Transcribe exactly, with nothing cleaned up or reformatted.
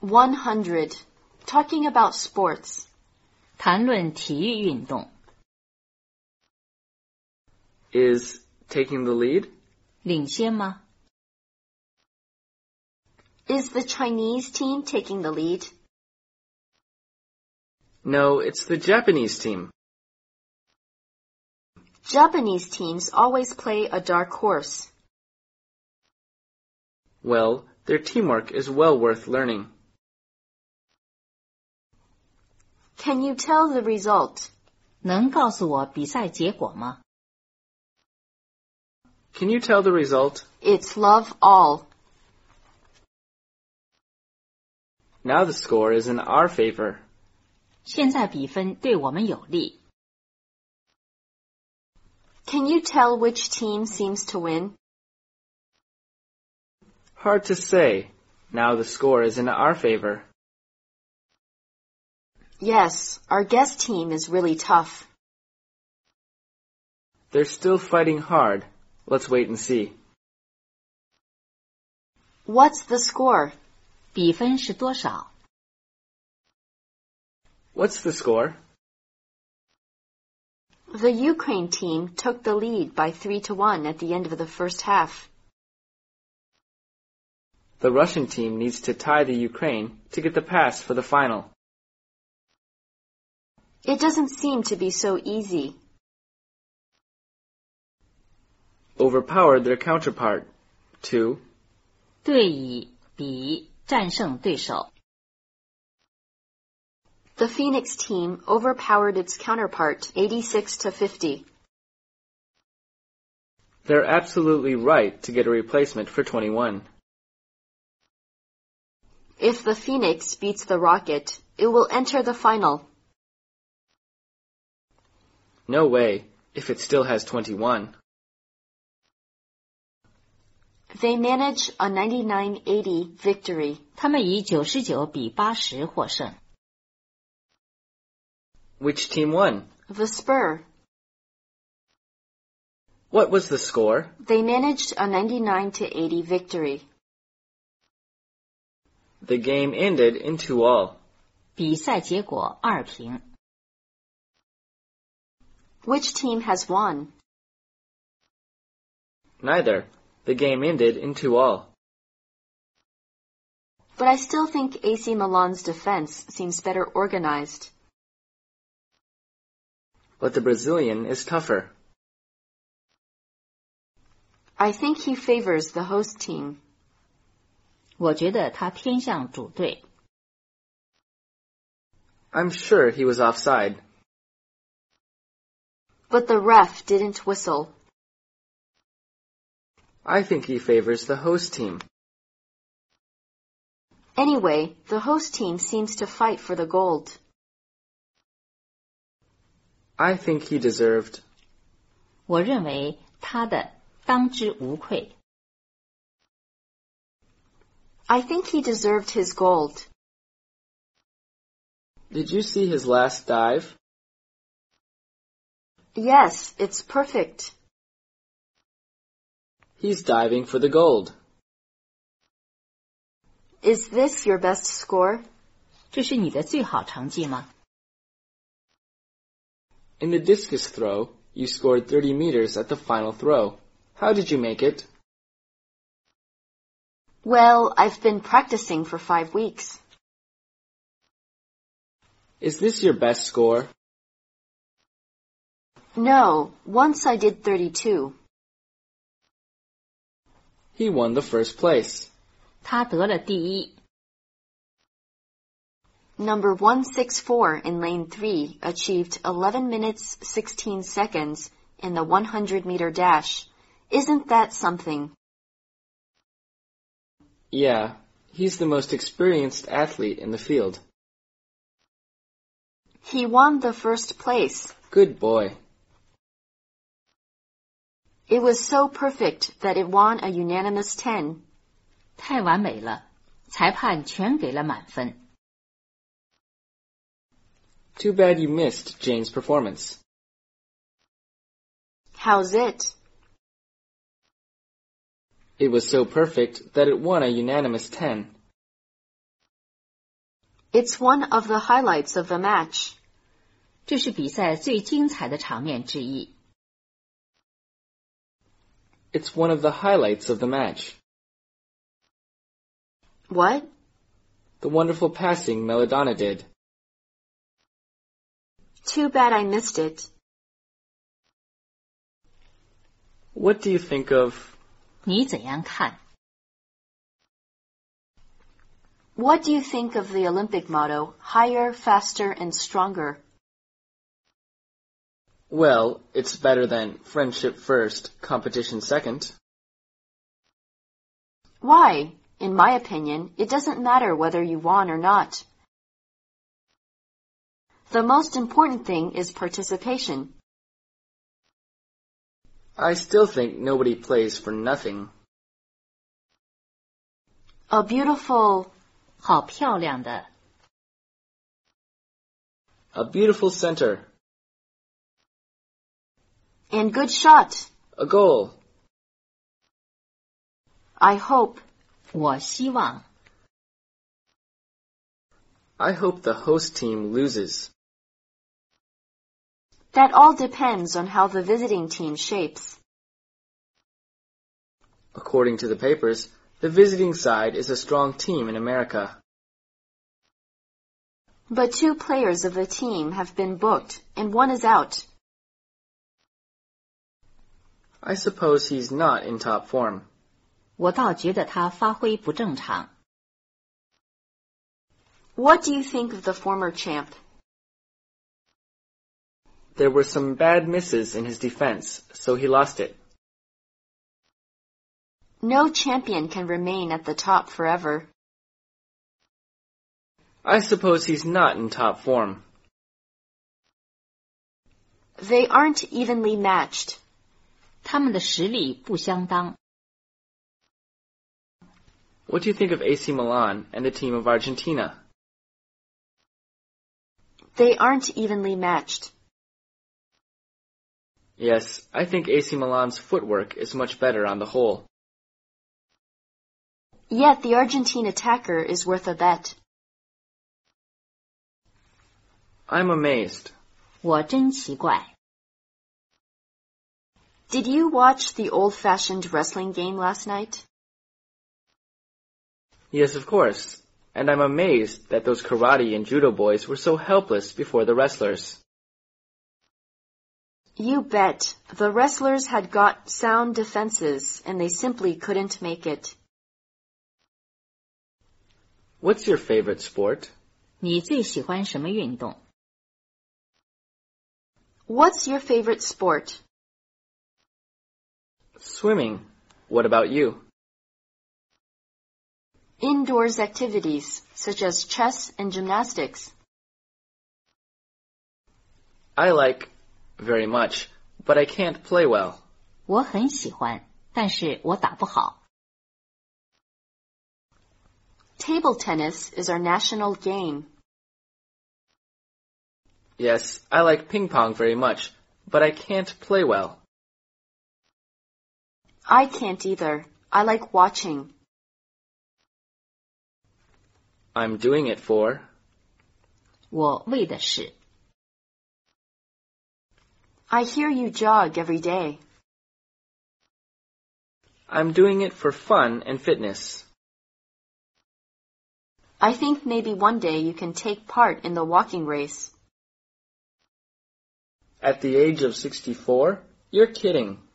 one hundred. Talking about sports. 谈论体育运动。 Is taking the lead? 领先吗？ Is the Chinese team taking the lead? No, it's the Japanese team. Japanese teams always play a dark horse. Well, their teamwork is well worth learning. Can you tell the result? 能告诉我比赛结果吗？ Can you tell the result? It's love all. Now the score is in our favor. 现在比分对我们有利。 Can you tell which team seems to win? Hard to say. Now the score is in our favor. Yes, our guest team is really tough. They're still fighting hard. Let's wait and see. What's the score? 比分是多少？ What's the score? The Ukraine team took the lead by three to one at the end of the first half. The Russian team needs to tie the Ukraine to get the pass for the final. It doesn't seem to be so easy. Overpowered their counterpart. Two. 对以比战胜对手。 The Phoenix team overpowered its counterpart eighty-six to fifty. They're absolutely right to get a replacement for twenty-one. If the Phoenix beats the Rocket, it will enter the final. No way, if it still has twenty-one. They manage a ninety-nine eighty victory. 他们以九十九比八十获胜。 Which team won? The Spur. What was the score? They managed a ninety-nine to eighty victory. The game ended in two all. 比赛结果二平。 Which team has won? Neither. The game ended in two all. But I still think A C Milan's defense seems better organized. But the Brazilian is tougher. I think he favors the host team. 我觉得他偏向主队。 I'm sure he was offside. But the ref didn't whistle. I think he favors the host team. Anyway, the host team seems to fight for the gold. I think he deserved. 我认为他的当之无愧。 I think he deserved his gold. Did you see his last dive? Yes, it's perfect. He's diving for the gold. Is this your best score? 这是你的最好成绩吗？ In the discus throw, you scored thirty meters at the final throw. How did you make it? Well, I've been practicing for five weeks. Is this your best score? No, once I did thirty-two. He won the first place. 他得了第一。 Number one sixty-four in lane three achieved eleven minutes sixteen seconds in the one hundred meter dash. Isn't that something? Yeah, he's the most experienced athlete in the field. He won the first place. Good boy. It was so perfect that it won a unanimous ten. 太完美了，裁判全给了满分。 Too bad you missed Jane's performance. How's it? It was so perfect that it won a unanimous ten. It's one of the highlights of the match. 这是比赛最精彩的场面之一。 It's one of the highlights of the match. What? The wonderful passing Melodonna did. Too bad I missed it. What do you think of... 你怎样看？ What do you think of the Olympic motto, higher, faster, and stronger? Well, it's better than friendship first, competition second. Why? In my opinion, it doesn't matter whether you won or not. The most important thing is participation. I still think nobody plays for nothing. A beautiful... 好漂亮的 A beautiful center. And good shot. A goal. I hope. 我希望 I hope the host team loses. That all depends on how the visiting team shapes. According to the papers, the visiting side is a strong team in America. But two players of the team have been booked, and one is out. I suppose he's not in top form. 我倒觉得他发挥不正常。 What do you think of the former champ? There were some bad misses in his defense, so he lost it. No champion can remain at the top forever. I suppose he's not in top form. They aren't evenly matched. 他们的实力不相当。 What do you think of A C Milan and the team of Argentina? They aren't evenly matched. Yes, I think A C Milan's footwork is much better on the whole. Yet the Argentine attacker is worth a bet. I'm amazed. 我真奇怪。 Did you watch the old-fashioned wrestling game last night? Yes, of course. And I'm amazed that those karate and judo boys were so helpless before the wrestlers. You bet. The wrestlers had got sound defenses, and they simply couldn't make it. What's your favorite sport? 你最喜欢什么运动？ What's your favorite sport? Swimming. What about you? Indoors activities, such as chess and gymnastics. I like very much, but I can't play well. 我很喜欢，但是我打不好。 Table tennis is our national game. Yes, I like ping pong very much, but I can't play well. I can't either. I like watching. I'm doing it for... 我为的是 I hear you jog every day. I'm doing it for fun and fitness. I think maybe one day you can take part in the walking race. At the age of sixty-four? You're kidding.